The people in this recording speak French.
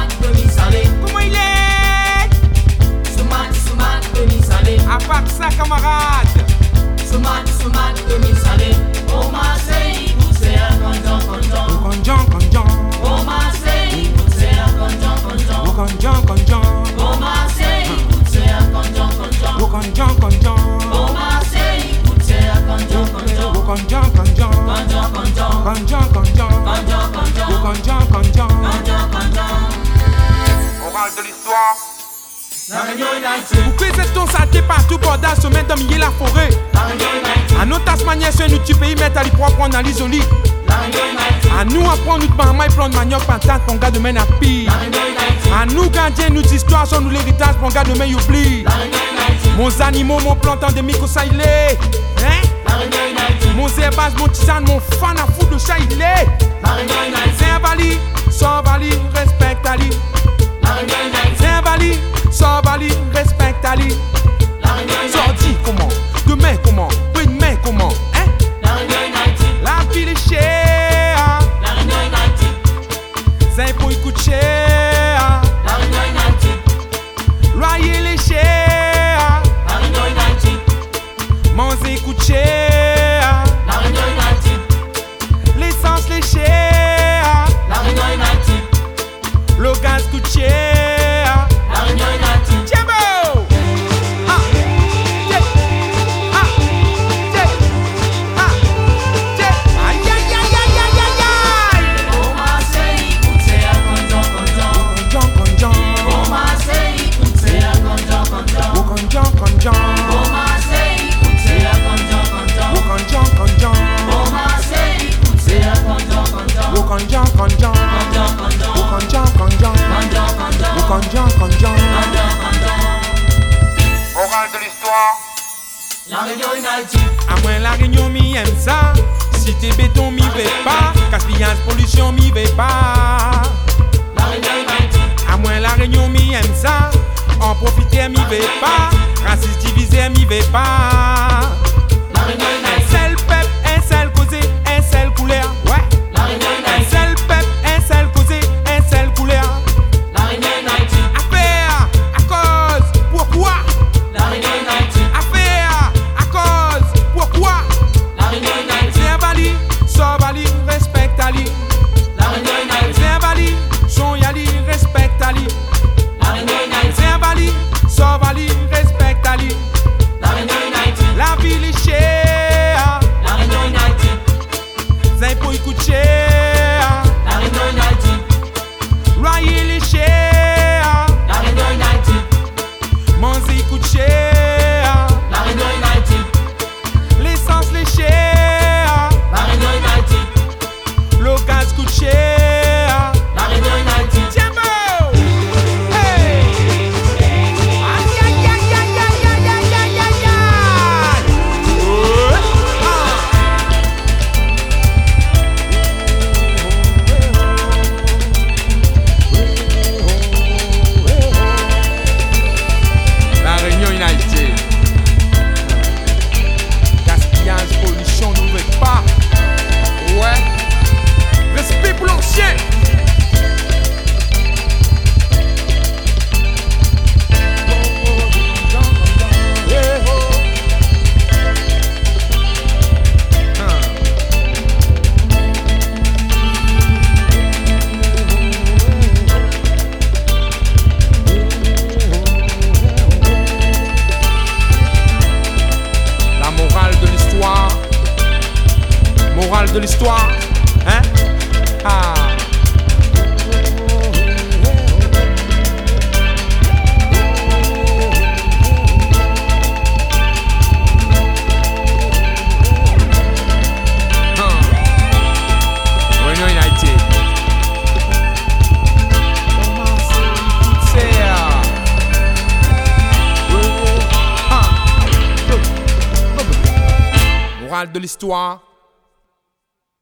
Comment il est? À part ça, camarade. Konjan, konjan. Konjan, konjan. Konjan, konjan. Konjan, konjan. Konjan, konjan. Morale de l'histoire. Vous présentons saleté partout pour dar sommet dominer la forêt. À nos tasmaniens, c'est nous tu pays mettre à l'hypropre en l'isoli. À nous apprendre nous de parma et plan de manioc patate pour gars demain à pire. À nous gardiens nous d'histoire sur nous l'héritage pour gars demain oublie. Mon animaux, mon plantant de micro ça il est. Hein? Mon zébas, mon tisane, mon fan à foutre de chat il est. C'est un bali, sans bali, respecte Ali. C'est un bali, sans bali, respecte Ali. Sordi comment? Demain comment? Demain comment? Hein? La ville est chère. C'est pour y coûter cher. Loyer les cher. Manger coûte cher. L'essence les cher. Le gaz coûte cher. Tiabo! Ah! Yeah! Ah! Yeah! Ah! Yeah! Aïe aïe aïe aïe aïe aïe aïe! Konjan, konjan. Konjan, konjan. Morale de l'histoire. À moins la Réunion m'y aime ça. Cité béton m'y vais pas. Gaspillage pollution m'y vais pas. À moins la Réunion m'y aime ça. En profiter m'y vais pas. Raciste divisé m'y vais pas. Un seul peuple, un seul causé, un seul couleur. Ouais. Un seul peuple, un seul causé, un seul couleur. Affaire, à cause, pourquoi? Affaire, à cause, pourquoi? C'est un bali, sans bali, respecte Ali. C'est un bali, son yali, respecte Ali. C'est un bali, sans bali, respecte Ali. La ville est chère. C'est pour y coûter cher. Loyer les cher. Manger coûte cher. L'essence les cher. Le gaz coûte cher. Tiabo! Hey! Aïe aïe aïe aïe aïe aïe aïe aïe aïe aïe! La Réunion United. Gaspillage, pollution, nous veut pas. Ouais. Respect pour l'ancien. La morale de l'histoire. Morale de l'histoire. Hein? Ah. Réunion United. Morale de l'histoire.